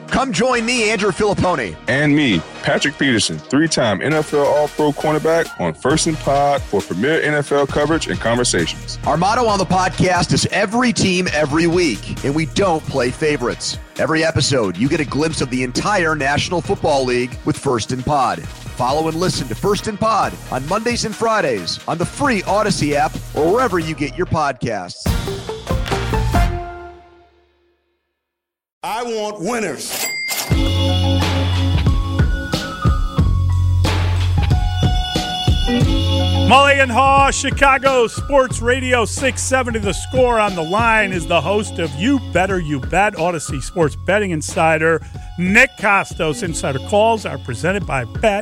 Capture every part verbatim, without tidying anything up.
Come join me, Andrew Filipponi. And me, Patrick Peterson, three-time N F L All-Pro cornerback on First and Pod for premier N F L coverage and conversations. Our motto on the podcast is every team, every week, and we don't play favorites. Every episode, you get a glimpse of the entire National Football League with First and Pod. Follow and listen to First and Pod on Mondays and Fridays on the free Odyssey app or wherever you get your podcasts. I want winners. Mully and Haw, Chicago Sports Radio six seventy. The Score. On the line is the host of You Better You Bet, Odyssey Sports Betting Insider, Nick Kostos. Insider calls are presented by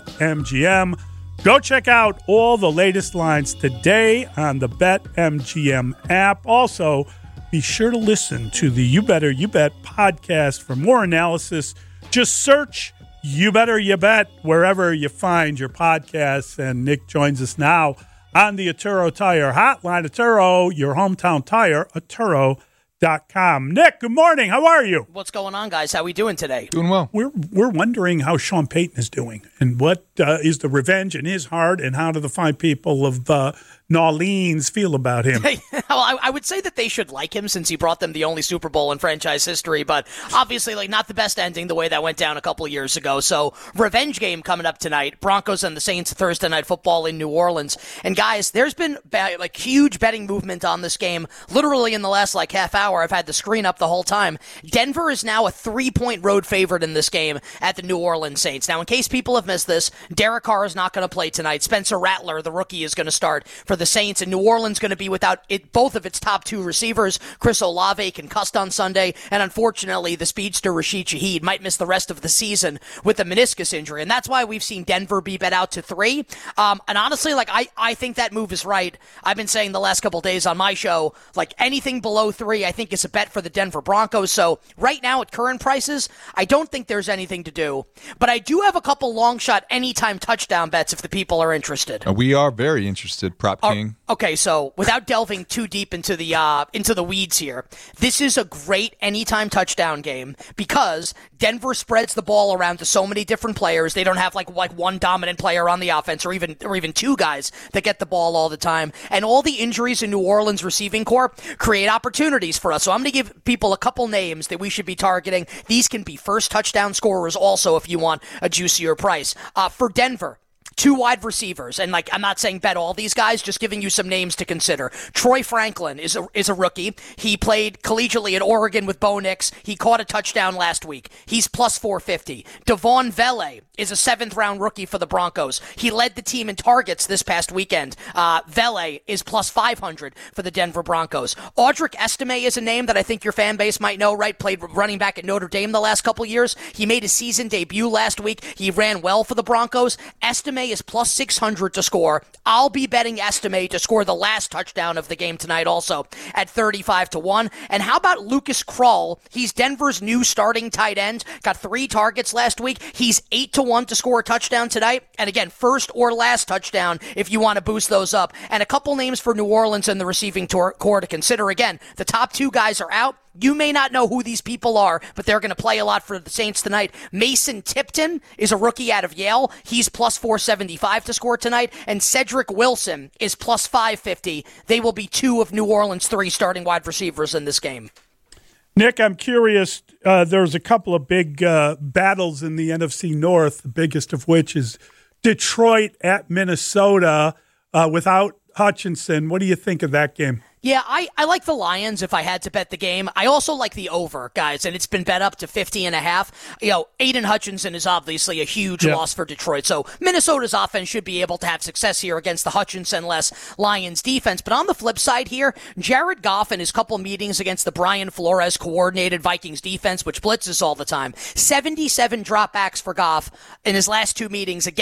BetMGM. Go check out all the latest lines today on the BetMGM app. Also, be sure to listen to the You Better You Bet podcast for more analysis. Just search You Better You Bet wherever you find your podcasts. And Nick joins us now on the Atturo Tire Hotline. Atturo, your hometown tire, Atturo dot com. Nick, good morning. How are you? What's going on, guys? How are we doing today? Doing well. We're we're wondering how Sean Payton is doing and what uh, is the revenge in his heart, and how do the fine people of uh, New Orleans feel about him? well, I, I would say that they should like him since he brought them the only Super Bowl in franchise history, but obviously, like, not the best ending the way that went down a couple of years ago. So, revenge game coming up tonight. Broncos and the Saints Thursday Night Football in New Orleans. And guys, there's been like huge betting movement on this game. Literally in the last like half hour, I've had the screen up the whole time. Denver is now a three-point road favorite in this game at the New Orleans Saints. Now, in case people have missed this, Derek Carr is not going to play tonight. Spencer Rattler, the rookie, is going to start for the Saints, and New Orleans going to be without it, both of its top two receivers. Chris Olave concussed on Sunday, and unfortunately, the speedster Rashid Shaheed might miss the rest of the season with a meniscus injury, and that's why we've seen Denver be bet out to three. Um, and honestly, like I, I think that move is right. I've been saying the last couple days on my show, like anything below three, I think is a bet for the Denver Broncos. So right now at current prices, I don't think there's anything to do, but I do have a couple long shot anytime touchdown bets if the people are interested. Uh, we are very interested, Prop King. Uh, okay, so without delving too deep into the uh, into the weeds here, this is a great anytime touchdown game because Denver spreads the ball around to so many different players. They don't have like like one dominant player on the offense, or even or even two guys that get the ball all the time. And all the injuries in New Orleans receiving corps create opportunities for us. So I'm going to give people a couple names that we should be targeting. These can be first touchdown scorers also if you want a juicier price. Uh, for Denver, two wide receivers, and like I'm not saying bet all these guys, just giving you some names to consider. Troy Franklin is a is a rookie. He played collegiately at Oregon with Bo Nix. He caught a touchdown last week. He's plus four fifty. Devon Vele is a seventh round rookie for the Broncos. He led the team in targets this past weekend. Uh, Vele is plus five hundred for the Denver Broncos. Audric Estime is a name that I think your fan base might know, right? Played running back at Notre Dame the last couple years. He made his season debut last week. He ran well for the Broncos. Estime is plus six hundred to score. I'll be betting Estime to score the last touchdown of the game tonight also at thirty-five to one. And how about Lucas Krull? He's Denver's new starting tight end. Got three targets last week. He's eight to one to score a touchdown tonight. And again, first or last touchdown if you want to boost those up. And a couple names for New Orleans and the receiving core to consider. Again, the top two guys are out. You may not know who these people are, but they're going to play a lot for the Saints tonight. Mason Tipton is a rookie out of Yale. He's plus four seventy-five to score tonight. And Cedric Wilson is plus five fifty. They will be two of New Orleans' three starting wide receivers in this game. Nick, I'm curious. Uh, there's a couple of big uh, battles in the N F C North, the biggest of which is Detroit at Minnesota uh, without Hutchinson. What do you think of that game? Yeah, I, I like the Lions if I had to bet the game. I also like the over, guys, and it's been bet up to fifty and a half. You know, Aiden Hutchinson is obviously a huge yeah. loss for Detroit, so Minnesota's offense should be able to have success here against the Hutchinson-less Lions defense. But on the flip side here, Jared Goff in his couple meetings against the Brian Flores coordinated Vikings defense, which blitzes all the time, seventy-seven dropbacks for Goff in his last two meetings against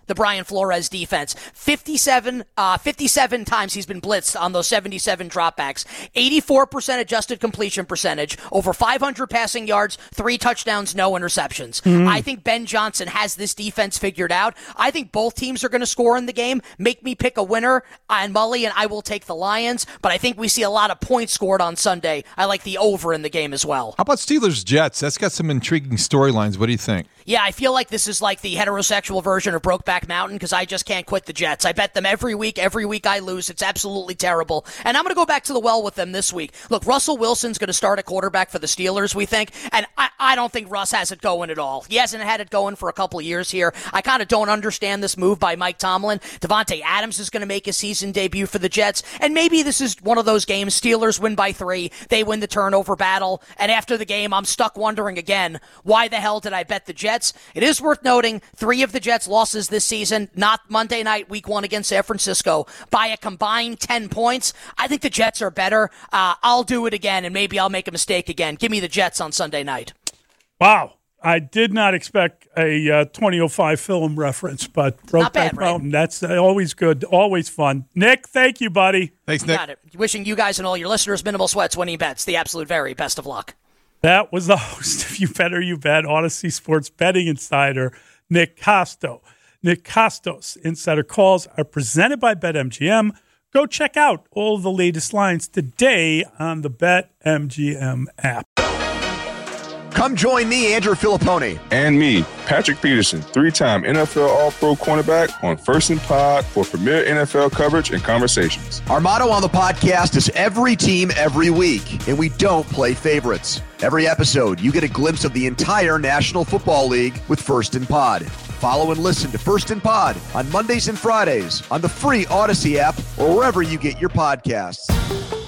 the Brian Flores defense. fifty-seven, uh, fifty-seven times he's been blitzed on those seventy-seven dropbacks. eighty-four percent adjusted completion percentage, over five hundred passing yards, three touchdowns, no interceptions. Mm-hmm. I think Ben Johnson has this defense figured out. I think both teams are going to score in the game. Make me pick a winner, and Mully, and I will take the Lions, but I think we see a lot of points scored on Sunday. I like the over in the game as well. How about Steelers-Jets? That's got some intriguing storylines. What do you think? Yeah, I feel like this is like the heterosexual version of Brokeback Mountain because I just can't quit the Jets. I bet them every week. Every week I lose. It's absolutely terrible. And I'm going to go back to the well with them this week. Look, Russell Wilson's going to start at quarterback for the Steelers, we think. And I, I don't think Russ has it going at all. He hasn't had it going for a couple of years here. I kind of don't understand this move by Mike Tomlin. Devontae Adams is going to make his season debut for the Jets. And maybe this is one of those games. Steelers win by three. They win the turnover battle. And after the game, I'm stuck wondering again, why the hell did I bet the Jets? It is worth noting, three of the Jets' losses this season, not Monday night, week one against San Francisco, by a combined ten points. I think the Jets are better. Uh, I'll do it again, and maybe I'll make a mistake again. Give me the Jets on Sunday night. Wow. I did not expect a uh, twenty oh five film reference, but Brokeback Mountain, right? That's always good, always fun. Nick, thank you, buddy. Thanks, Nick. Got it. Wishing you guys and all your listeners minimal sweats, winning bets. The absolute very best of luck. That was the host of You Better You Bet, Odyssey Sports Betting Insider, Nick Costo. Nick Costo's Insider Calls are presented by BetMGM. Go check out all the latest lines today on the BetMGM app. Come join me, Andrew Filippone. And me, Patrick Peterson, three-time N F L All-Pro cornerback on First and Pod for premier N F L coverage and conversations. Our motto on the podcast is every team, every week, and we don't play favorites. Every episode, you get a glimpse of the entire National Football League with First and Pod. Follow and listen to First and Pod on Mondays and Fridays on the free Odyssey app or wherever you get your podcasts.